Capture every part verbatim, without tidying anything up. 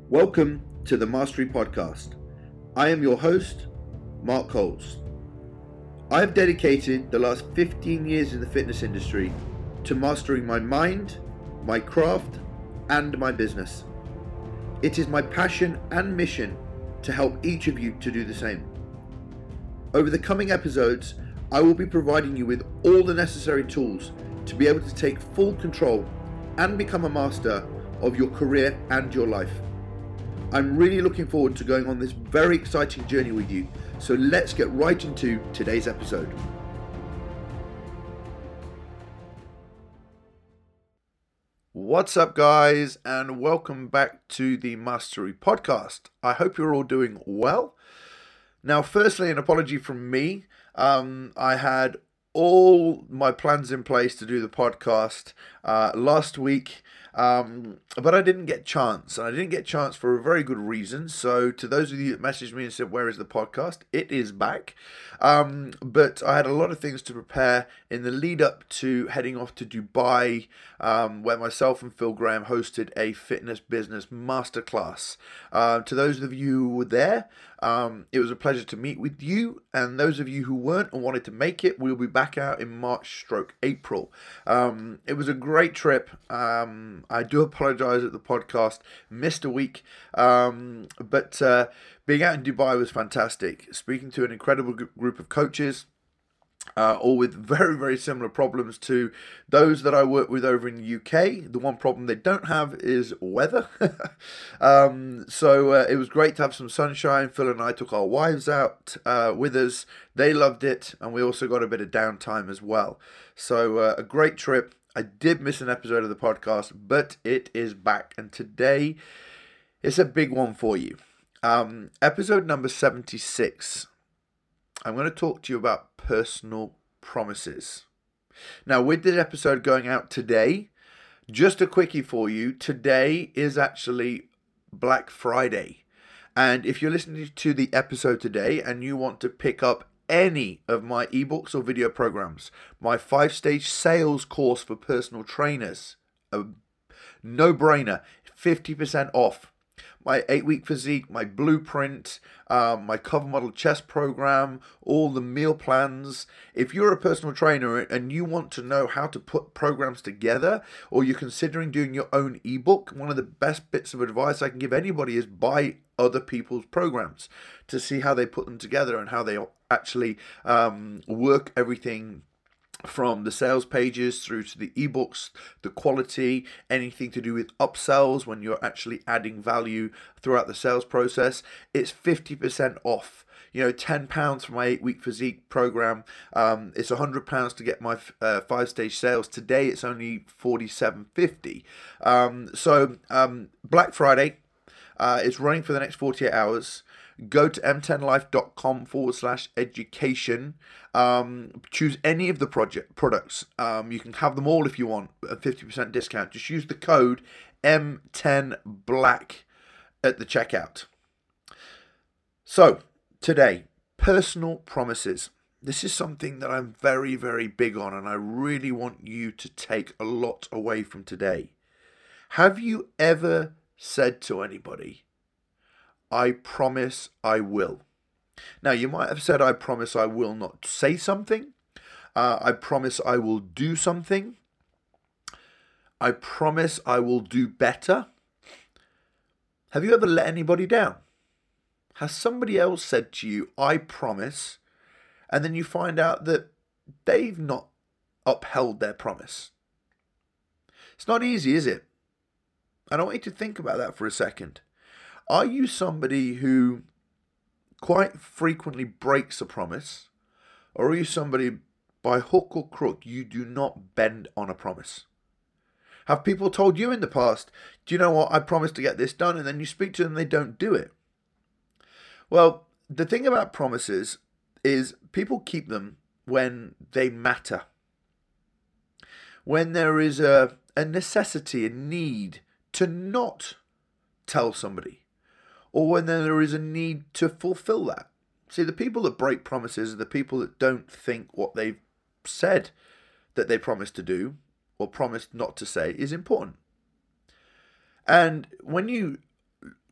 Welcome to the Mastery Podcast. I am your host, Mark Coles. I have dedicated the last fifteen years in the fitness industry to mastering my mind, my craft, and my business. It is my passion and mission to help each of you to do the same. Over the coming episodes, I will be providing you with all the necessary tools to be able to take full control and become a master of your career and your life. I'm really looking forward to going on this very exciting journey with you, so let's get right into today's episode. What's up, guys, and welcome back to the Mastery Podcast. I hope you're all doing well. Now, firstly, an apology from me. Um, I had all my plans in place to do the podcast uh, last week, um, but I didn't get a chance, and I didn't get a chance for a very good reason. So to those of you that messaged me and said, where is the podcast? It is back, um, but I had a lot of things to prepare in the lead up to heading off to Dubai, um, where myself and Phil Graham hosted a fitness business masterclass. Uh, to those of you who were there, um, it was a pleasure to meet with you, and those of you who weren't and wanted to make it, we'll be back out in March stroke April. Um, it was a great trip. Um, I do apologize that the podcast missed a week, um, but uh, being out in Dubai was fantastic. Speaking to an incredible group of coaches, Uh, all with very, very similar problems to those that I work with over in the U K. The one problem they don't have is weather. um, so uh, it was great to have some sunshine. Phil and I took our wives out uh, with us. They loved it, and we also got a bit of downtime as well. So uh, a great trip. I did miss an episode of the podcast, but it is back. And today, it's a big one for you. Um, episode number seventy-six. I'm going to talk to you about personal promises. Now, with this episode going out today, just a quickie for you. Today is actually Black Friday. And if you're listening to the episode today and you want to pick up any of my ebooks or video programs, my five-stage sales course for personal trainers, a no-brainer, fifty percent off. My eight-week physique, my blueprint, um, my cover model chest program, all the meal plans. If you're a personal trainer and you want to know how to put programs together, or you're considering doing your own ebook, one of the best bits of advice I can give anybody is buy other people's programs to see how they put them together and how they actually um, work everything from the sales pages through to the ebooks, the quality, anything to do with upsells when you're actually adding value throughout the sales process. It's fifty percent off. You know, ten pounds for my eight-week physique program. Um, it's one hundred pounds to get my uh, five-stage sales. Today, it's only forty-seven fifty. Um, so, um, Black Friday uh, is running for the next forty-eight hours. Go to m ten life dot com forward slash education. Um, choose any of the project products. Um, you can have them all if you want, a fifty percent discount. Just use the code M ten black at the checkout. So, today, personal promises. This is something that I'm very, very big on, and I really want you to take a lot away from today. Have you ever said to anybody, I promise I will? Now, you might have said, I promise I will not say something. Uh, I promise I will do something. I promise I will do better. Have you ever let anybody down? Has somebody else said to you, I promise, and then you find out that they've not upheld their promise? It's not easy, is it? And I want you to think about that for a second. Are you somebody who quite frequently breaks a promise, or are you somebody by hook or crook you do not bend on a promise? Have people told you in the past, do you know what, I promised to get this done, and then you speak to them and they don't do it? Well, the thing about promises is people keep them when they matter. When there is a, a necessity, a need to not tell somebody, or when there is a need to fulfill that. See, the people that break promises are the people that don't think what they've said that they promised to do or promised not to say is important. And when you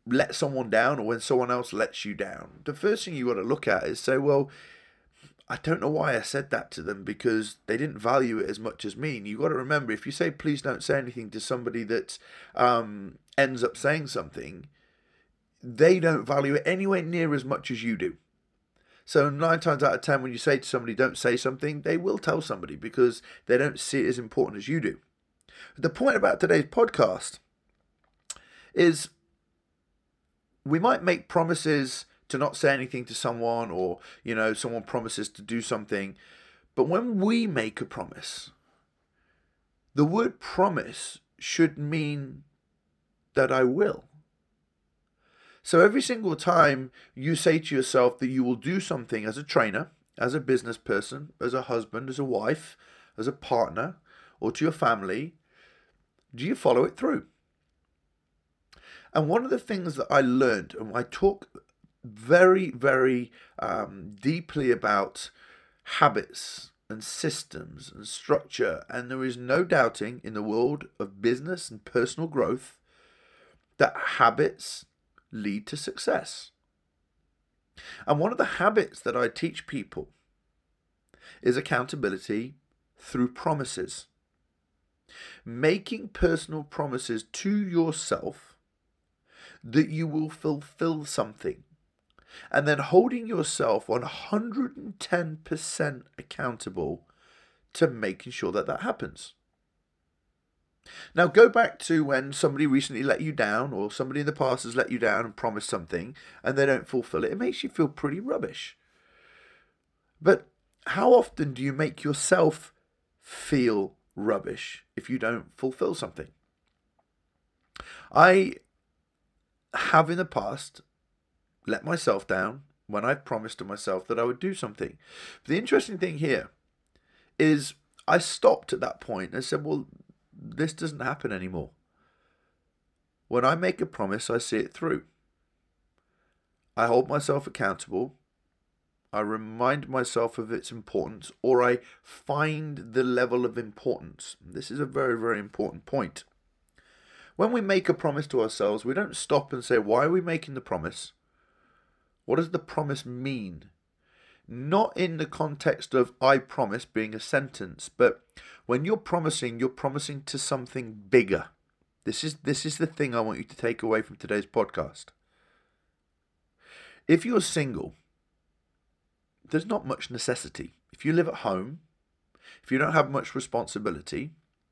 let someone down or when someone else lets you down, the first thing you got to look at is say, well, I don't know why I said that to them because they didn't value it as much as me. And you've got to remember, if you say, please don't say anything to somebody that um, ends up saying something, they don't value it anywhere near as much as you do. So nine times out of ten, when you say to somebody, don't say something, they will tell somebody because they don't see it as important as you do. The point about today's podcast is we might make promises to not say anything to someone, or, you know, someone promises to do something. But when we make a promise, the word promise should mean that I will. So every single time you say to yourself that you will do something as a trainer, as a business person, as a husband, as a wife, as a partner, or to your family, do you follow it through? And one of the things that I learned, and I talk very, very um, deeply about habits and systems and structure, and there is no doubting in the world of business and personal growth that habits lead to success. And one of the habits that I teach people is accountability through promises. Making personal promises to yourself that you will fulfill something, and then holding yourself one hundred ten percent accountable to making sure that that happens. Now go back to when somebody recently let you down, or somebody in the past has let you down and promised something and they don't fulfill it. It makes you feel pretty rubbish. But how often do you make yourself feel rubbish if you don't fulfill something? I have in the past let myself down when I promised to myself that I would do something. But the interesting thing here is I stopped at that point and said, well, this doesn't happen anymore. When I make a promise, I see it through. I hold myself accountable. I remind myself of its importance, or I find the level of importance. This is a very, very important point. When we make a promise to ourselves, we don't stop and say, why are we making the promise? What does the promise mean? Not in the context of I promise being a sentence, but when you're promising, you're promising to something bigger. This is this is the thing I want you to take away from today's podcast. If you're single, there's not much necessity. If you live at home, if you don't have much responsibility,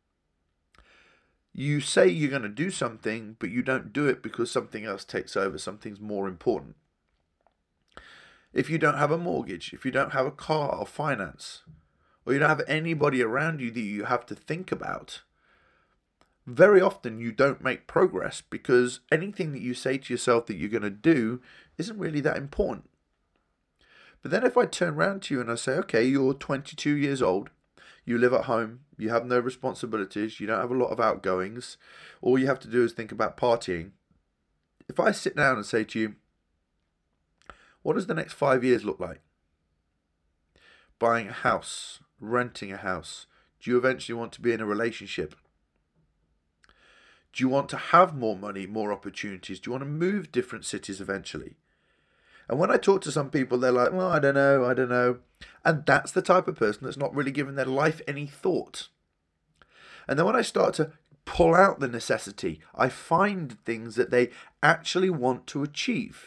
you say you're going to do something, but you don't do it because something else takes over, something's more important. If you don't have a mortgage, if you don't have a car or finance, or you don't have anybody around you that you have to think about, very often you don't make progress because anything that you say to yourself that you're going to do isn't really that important. But then if I turn around to you and I say, okay, you're twenty-two years old, you live at home, you have no responsibilities, you don't have a lot of outgoings, all you have to do is think about partying. If I sit down and say to you, what does the next five years look like? Buying a house, renting a house. Do you eventually want to be in a relationship? Do you want to have more money, more opportunities? Do you want to move different cities eventually? And when I talk to some people, they're like, well, I don't know, I don't know. And that's the type of person that's not really giving their life any thought. And then when I start to pull out the necessity, I find things that they actually want to achieve.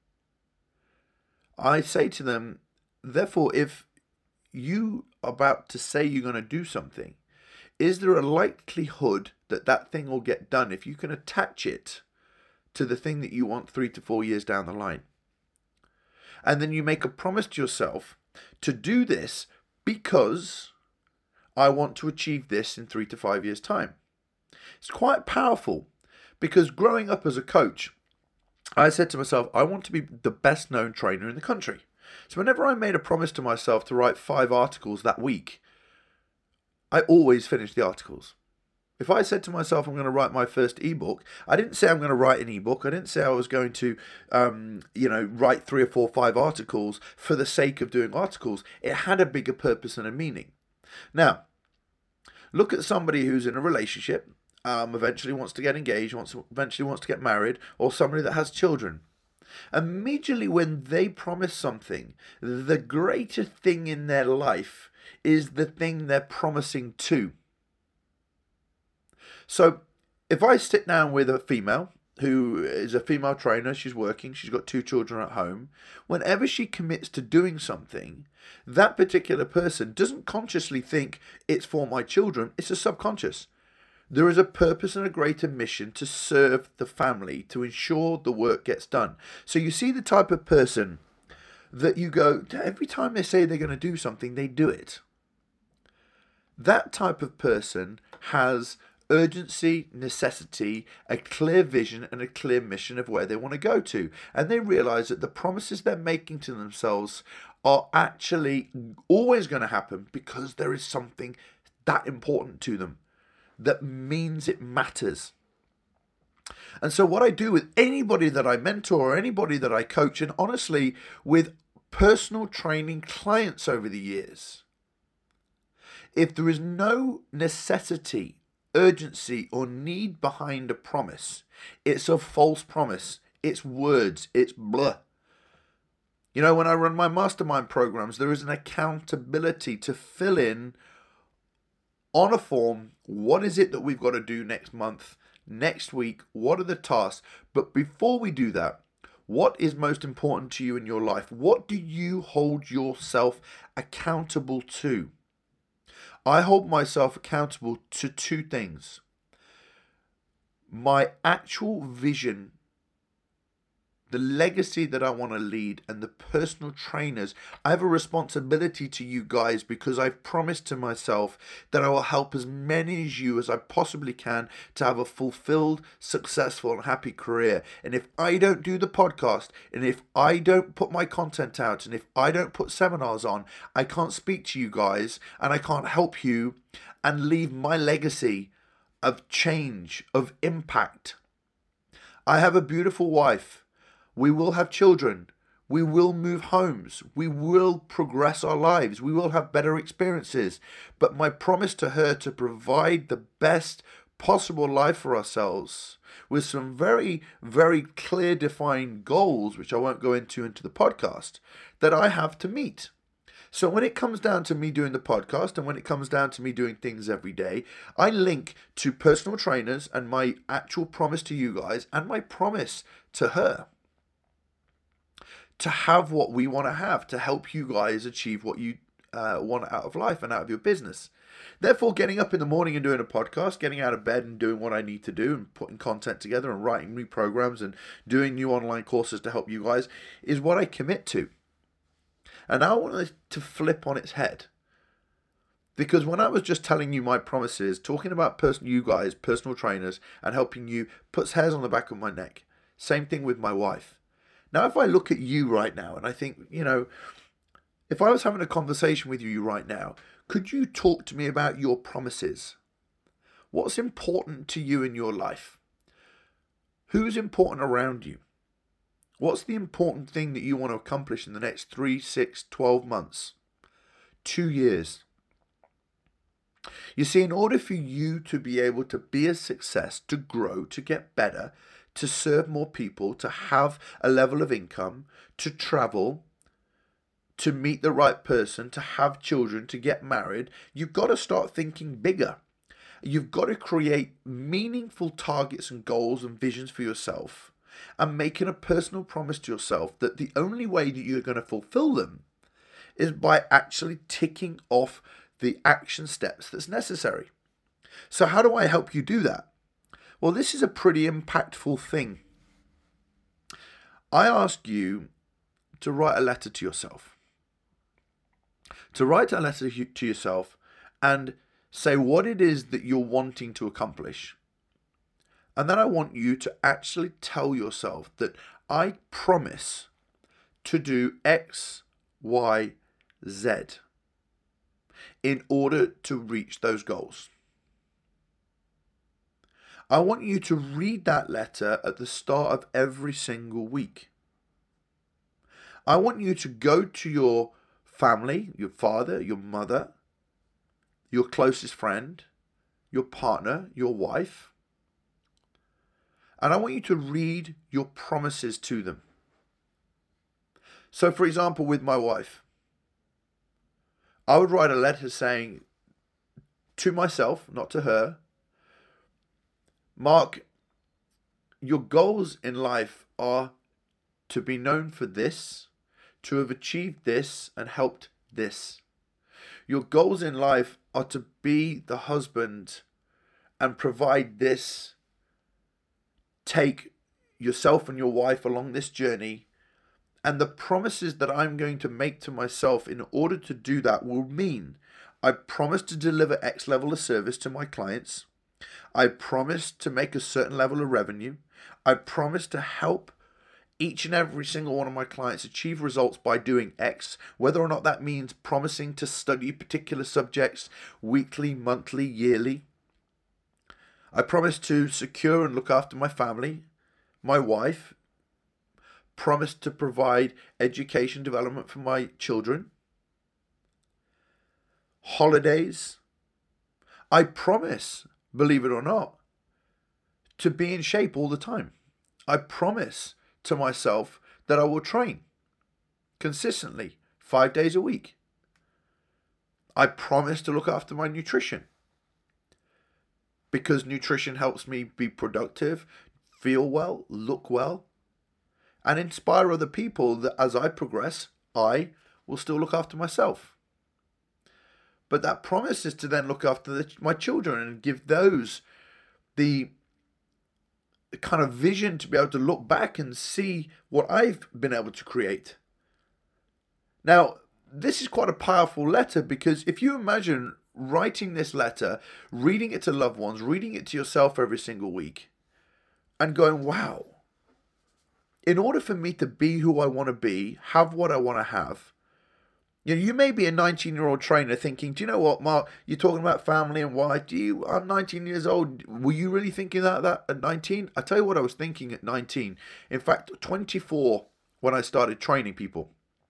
I say to them, therefore, if you are about to say you're going to do something, is there a likelihood that that thing will get done if you can attach it to the thing that you want three to four years down the line? And then you make a promise to yourself to do this because I want to achieve this in three to five years' time. It's quite powerful because growing up as a coach, I said to myself, I want to be the best known trainer in the country. So whenever I made a promise to myself to write five articles that week, I always finished the articles. If I said to myself, I'm going to write my first ebook, I didn't say I'm going to write an ebook. I didn't say I was going to, um, you know, write three or four, five articles for the sake of doing articles. It had a bigger purpose and a meaning. Now, look at somebody who's in a relationship um, eventually wants to get engaged, wants eventually wants to get married, or somebody that has children. Immediately when they promise something, the greater thing in their life is the thing they're promising to. So if I sit down with a female who is a female trainer, she's working, she's got two children at home, whenever she commits to doing something, that particular person doesn't consciously think it's for my children, it's a subconscious. There is a purpose and a greater mission to serve the family, to ensure the work gets done. So you see the type of person that you go, every time they say they're going to do something, they do it. That type of person has urgency, necessity, a clear vision and a clear mission of where they want to go to. And they realize that the promises they're making to themselves are actually always going to happen because there is something that important to them that means it matters. And so what I do with anybody that I mentor or anybody that I coach, and honestly with personal training clients over the years, if there is no necessity, urgency or need behind a promise, it's a false promise. It's words. It's blah. You know, when I run my mastermind programs, there is an accountability to fill in on a form, what is it that we've got to do next month, next week, what are the tasks? But before we do that, what is most important to you in your life? What do you hold yourself accountable to? I hold myself accountable to two things. My actual vision, the legacy that I want to lead, and the personal trainers. I have a responsibility to you guys because I've promised to myself that I will help as many as you as I possibly can to have a fulfilled, successful, and happy career. And if I don't do the podcast, and if I don't put my content out, and if I don't put seminars on, I can't speak to you guys, and I can't help you and leave my legacy of change, of impact. I have a beautiful wife. We will have children. We will move homes. We will progress our lives. We will have better experiences. But my promise to her to provide the best possible life for ourselves with some very, very clear defined goals, which I won't go into into the podcast, that I have to meet. So when it comes down to me doing the podcast and when it comes down to me doing things every day, I link to personal trainers and my actual promise to you guys and my promise to her, to have what we want to have, to help you guys achieve what you uh, want out of life and out of your business. Therefore, getting up in the morning and doing a podcast, getting out of bed and doing what I need to do and putting content together and writing new programs and doing new online courses to help you guys is what I commit to. And I want it to flip on its head. Because when I was just telling you my promises, talking about person, you guys, personal trainers, and helping you, puts hairs on the back of my neck. Same thing with my wife. Now, if I look at you right now and I think, you know, if I was having a conversation with you right now, could you talk to me about your promises? What's important to you in your life? Who's important around you? What's the important thing that you want to accomplish in the next three, six, twelve months? Two years? You see, in order for you to be able to be a success, to grow, to get better, to serve more people, to have a level of income, to travel, to meet the right person, to have children, to get married, you've got to start thinking bigger. You've got to create meaningful targets and goals and visions for yourself and making a personal promise to yourself that the only way that you're going to fulfill them is by actually ticking off the action steps that's necessary. So how do I help you do that? Well, this is a pretty impactful thing. I ask you to write a letter to yourself. To write a letter to yourself and say what it is that you're wanting to accomplish. And then I want you to actually tell yourself that I promise to do X, Y, Z in order to reach those goals. I want you to read that letter at the start of every single week. I want you to go to your family, your father, your mother, your closest friend, your partner, your wife, And I want you to read your promises to them. So, for example, with my wife, I would write a letter saying to myself, not to her, Mark, your goals in life are to be known for this, to have achieved this and helped this. Your goals in life are to be the husband and provide this, take yourself and your wife along this journey. And the promises that I'm going to make to myself in order to do that will mean I promise to deliver X level of service to my clients. I promise to make a certain level of revenue. I promise to help each and every single one of my clients achieve results by doing X, whether or not that means promising to study particular subjects weekly, monthly, yearly. I promise to secure and look after my family, my wife. Promise to provide education development for my children. Holidays. I promise, believe it or not, to be in shape all the time. I promise to myself that I will train consistently, five days a week. I promise to look after my nutrition because nutrition helps me be productive, feel well, look well, and inspire other people that as I progress, I will still look after myself. But that promise is to then look after the, my children and give those the kind of vision to be able to look back and see what I've been able to create. Now, this is quite a powerful letter because if you imagine writing this letter, reading it to loved ones, reading it to yourself every single week, and going, wow, in order for me to be who I want to be, have what I want to have, you know, you may be a nineteen-year-old trainer thinking, do you know what, Mark, you're talking about family and wife. Do you, I'm nineteen years old. Were you really thinking that, that at nineteen? I tell you what I was thinking at nineteen. In fact, twenty-four, when I started training people.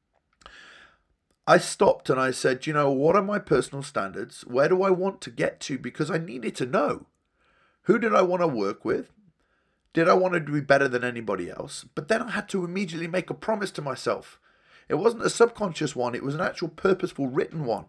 I stopped and I said, you know, what are my personal standards? Where do I want to get to? Because I needed to know. Who did I want to work with? Did I want to be better than anybody else? But then I had to immediately make a promise to myself. It wasn't a subconscious one. It was an actual purposeful written one.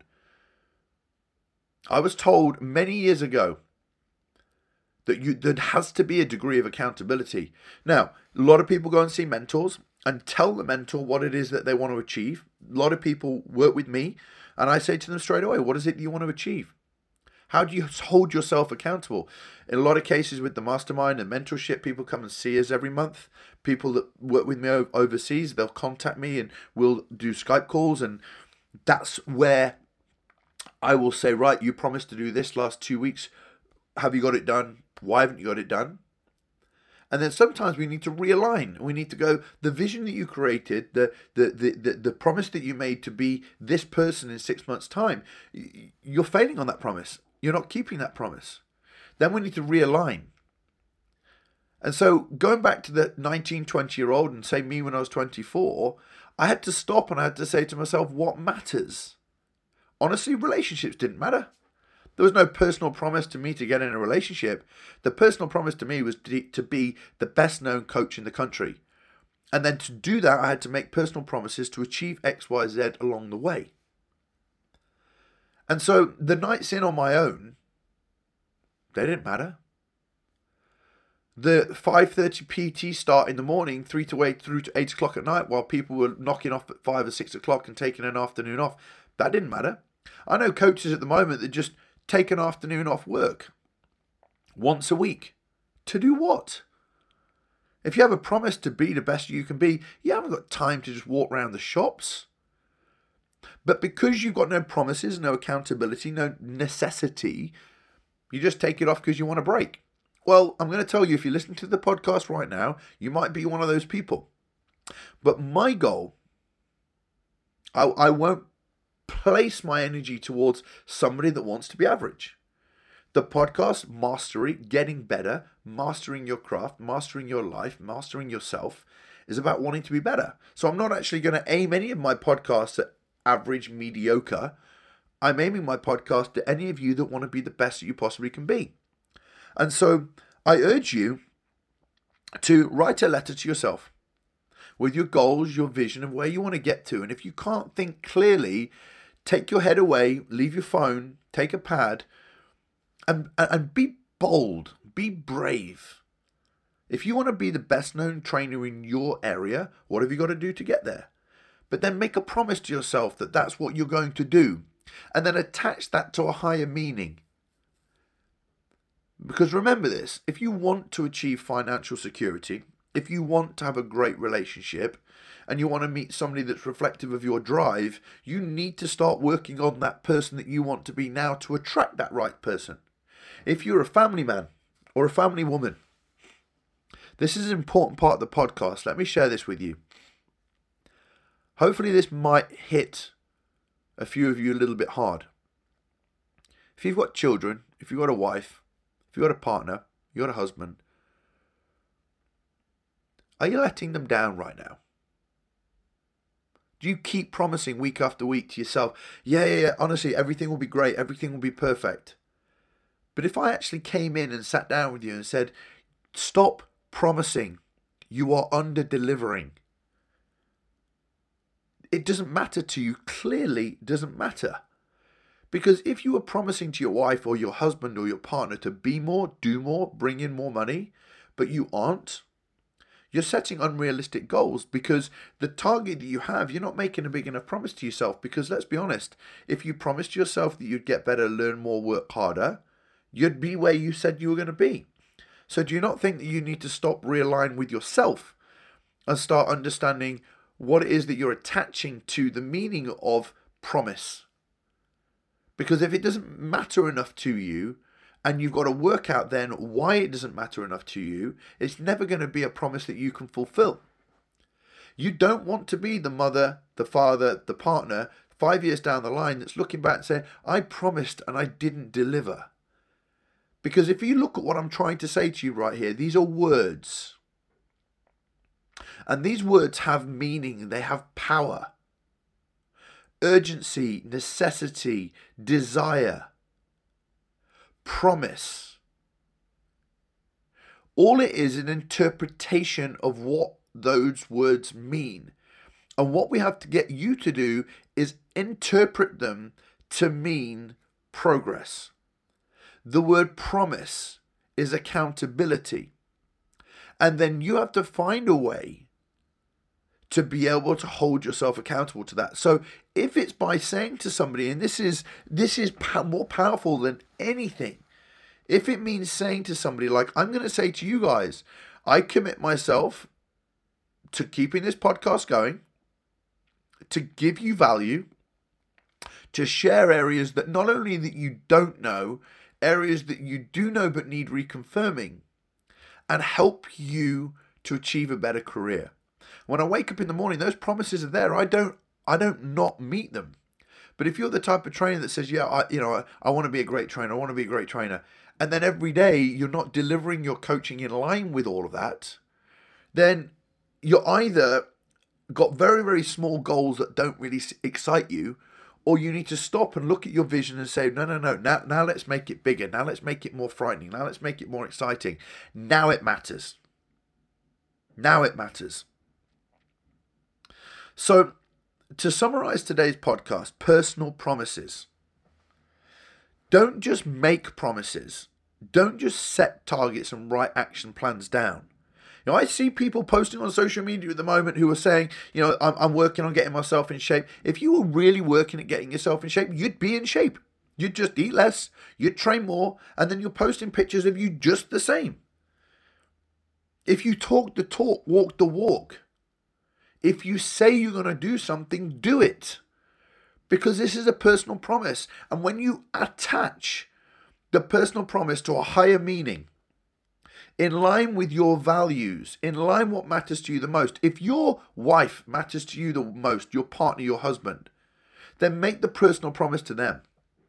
I was told many years ago that you there has to be a degree of accountability. Now, a lot of people go and see mentors and tell the mentor what it is that they want to achieve. A lot of people work with me and I say to them straight away, what is it you want to achieve? How do you hold yourself accountable? In a lot of cases with the mastermind and mentorship, people come and see us every month. People that work with me overseas, they'll contact me and we'll do Skype calls. And that's where I will say, right, you promised to do this last two weeks. Have you got it done? Why haven't you got it done? And then sometimes we need to realign. We need to go, the vision that you created, the the the the, the promise that you made to be this person in six months' time, you're failing on that promise. You're not keeping that promise. Then we need to realign. And so going back to the nineteen, twenty year old and say me when I was twenty-four, I had to stop and I had to say to myself, what matters? Honestly, relationships didn't matter. There was no personal promise to me to get in a relationship. The personal promise to me was to be the best known coach in the country. And then to do that, I had to make personal promises to achieve X, Y, Z along the way. And so the nights in on my own, they didn't matter. The five thirty P T start in the morning, three to eight through to eight o'clock at night, while people were knocking off at five or six o'clock and taking an afternoon off, that didn't matter. I know coaches at the moment that just take an afternoon off work once a week. To do what? If you have a promise to be the best you can be, you haven't got time to just walk around the shops. But because you've got no promises, no accountability, no necessity, you just take it off because you want a break. Well, I'm going to tell you, if you're listening to the podcast right now, you might be one of those people. But my goal, I, I won't place my energy towards somebody that wants to be average. The podcast, Mastery, getting better, mastering your craft, mastering your life, mastering yourself, is about wanting to be better. So I'm not actually going to aim any of my podcasts at average, mediocre. I'm aiming my podcast at any of you that want to be the best that you possibly can be. And so I urge you to write a letter to yourself with your goals, your vision of where you want to get to. And if you can't think clearly, take your head away, leave your phone, take a pad, and, and be bold, be brave. If you want to be the best known trainer in your area, what have you got to do to get there? But then make a promise to yourself that that's what you're going to do. And then attach that to a higher meaning. Because remember this, if you want to achieve financial security, if you want to have a great relationship, and you want to meet somebody that's reflective of your drive, you need to start working on that person that you want to be now to attract that right person. If you're a family man or a family woman, this is an important part of the podcast. Let me share this with you. Hopefully this might hit a few of you a little bit hard. If you've got children, if you've got a wife, if you've got a partner, you've got a husband, are you letting them down right now? Do you keep promising week after week to yourself, yeah, yeah, yeah, honestly, everything will be great, everything will be perfect. But if I actually came in and sat down with you and said, stop promising, you are under-delivering. It doesn't matter to you, clearly doesn't matter. Because if you are promising to your wife or your husband or your partner to be more, do more, bring in more money, but you aren't, you're setting unrealistic goals, because the target that you have, you're not making a big enough promise to yourself. Because let's be honest, if you promised yourself that you'd get better, learn more, work harder, you'd be where you said you were going to be. So do you not think that you need to stop, realign with yourself and start understanding what it is that you're attaching to the meaning of promise? Because if it doesn't matter enough to you, and you've got to work out then why it doesn't matter enough to you, it's never going to be a promise that you can fulfill. You don't want to be the mother, the father, the partner, five years down the line that's looking back and saying, I promised and I didn't deliver. Because if you look at what I'm trying to say to you right here, these are words. And these words have meaning, they have power. Urgency, necessity, desire, promise. All it is an interpretation of what those words mean. And what we have to get you to do is interpret them to mean progress. The word promise is accountability. And then you have to find a way to be able to hold yourself accountable to that. So if it's by saying to somebody, and this is this is more powerful than anything, if it means saying to somebody like, I'm going to say to you guys, I commit myself to keeping this podcast going, to give you value, to share areas that not only that you don't know, areas that you do know but need reconfirming, and help you to achieve a better career. When I wake up in the morning, those promises are there. I don't I don't not meet them. But if you're the type of trainer that says, yeah, I, you know, I, I want to be a great trainer, I want to be a great trainer, and then every day you're not delivering your coaching in line with all of that, then you're either got very, very small goals that don't really excite you, or you need to stop and look at your vision and say, no, no, no, now, now let's make it bigger. Now let's make it more frightening. Now let's make it more exciting. Now it matters. Now it matters. So, to summarize today's podcast, personal promises. Don't just make promises. Don't just set targets and write action plans down. You know, I see people posting on social media at the moment who are saying, you know, I'm, I'm working on getting myself in shape. If you were really working at getting yourself in shape, you'd be in shape. You'd just eat less, you'd train more, and then you're posting pictures of you just the same. If you talk the talk, walk the walk. If you say you're going to do something, do it. Because this is a personal promise. And when you attach the personal promise to a higher meaning, in line with your values, in line what matters to you the most, if your wife matters to you the most, your partner, your husband, then make the personal promise to them.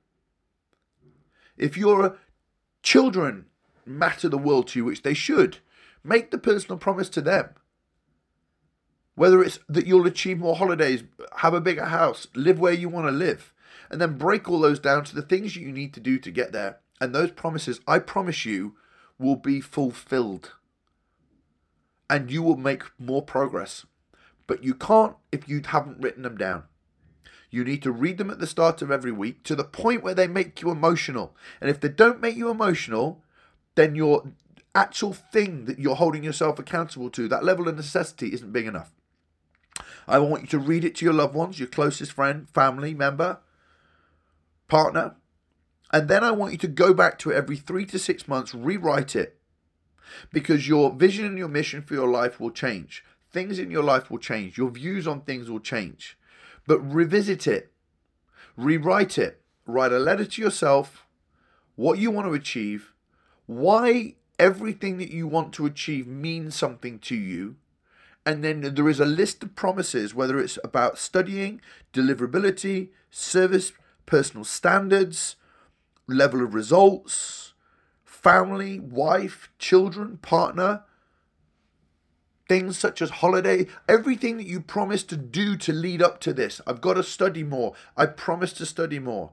If your children matter the world to you, which they should, make the personal promise to them. Whether it's that you'll achieve more holidays, have a bigger house, live where you want to live, and then break all those down to the things you need to do to get there. And those promises, I promise you, will be fulfilled. and you will make more progress. But you can't if you haven't written them down. You need to read them at the start of every week to the point where they make you emotional. And if they don't make you emotional, then your actual thing that you're holding yourself accountable to, that level of necessity, isn't big enough. I want you to read it to your loved ones, your closest friend, family member, partner. And then I want you to go back to it every three to six months, rewrite it. Because your vision and your mission for your life will change. Things in your life will change. Your views on things will change. But revisit it. Rewrite it. Write a letter to yourself. What you want to achieve. Why everything that you want to achieve means something to you. And then there is a list of promises, whether it's about studying, deliverability, service, personal standards, level of results, family, wife, children, partner, things such as holiday, everything that you promise to do to lead up to this. I've got to study more. I promise to study more.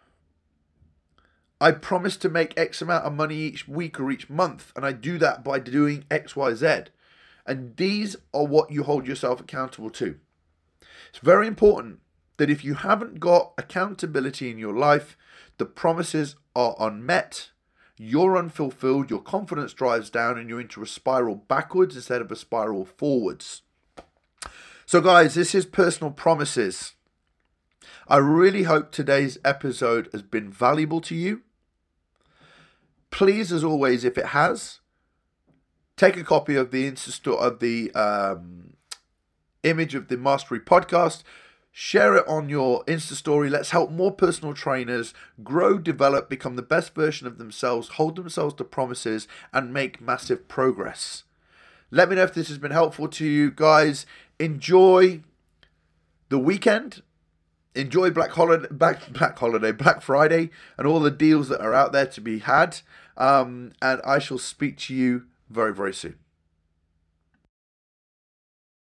I promise to make X amount of money each week or each month, and I do that by doing X, Y, Z. And these are what you hold yourself accountable to. It's very important that if you haven't got accountability in your life, the promises are unmet, you're unfulfilled, your confidence drives down, and you're into a spiral backwards instead of a spiral forwards. So guys, this is Personal Promises. I really hope today's episode has been valuable to you. Please, as always, if it has, take a copy of the Insta store of the um, image of the Mastery podcast. Share it on your Insta story. Let's help more personal trainers grow, develop, become the best version of themselves, hold themselves to promises, and make massive progress. Let me know if this has been helpful to you, guys. Enjoy the weekend. Enjoy Black Holiday, Black, Black Holiday, Black Friday, and all the deals that are out there to be had. Um, and I shall speak to you very, very soon.